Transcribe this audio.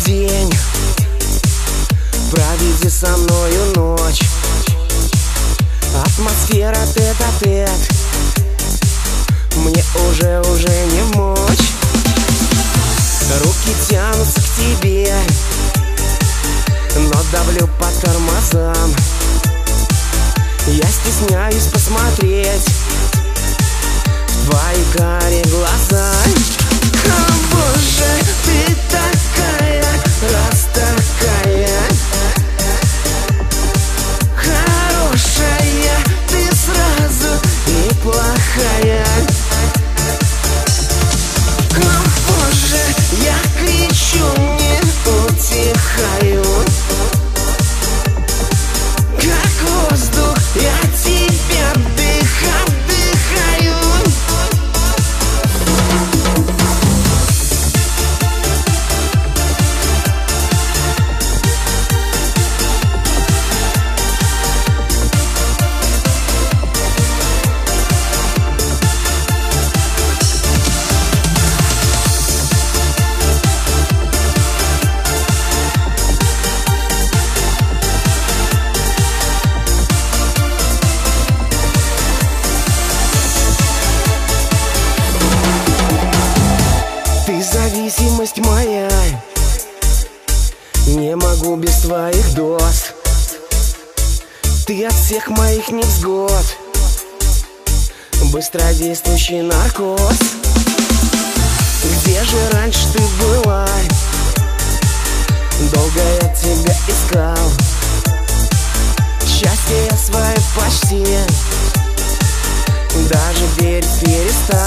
день, проведи со мною ночь. Атмосфера тет-а-тет, мне уже не в мочь. Руки тянутся к тебе, но давлю по тормозам. Я стесняюсь посмотреть в твои карие глаза. О, боже, ты такая, раз такая хорошая, ты сразу и плохая. О, боже, я кричу, не утихаю. Как воздух, я тебя вдыхаю. Ты зависимость моя, не могу без твоих доз. Ты от всех моих невзгод, быстродействующий наркоз. Где же раньше ты была? Долго я тебя искал. Счастье я свое почти даже верить перестал.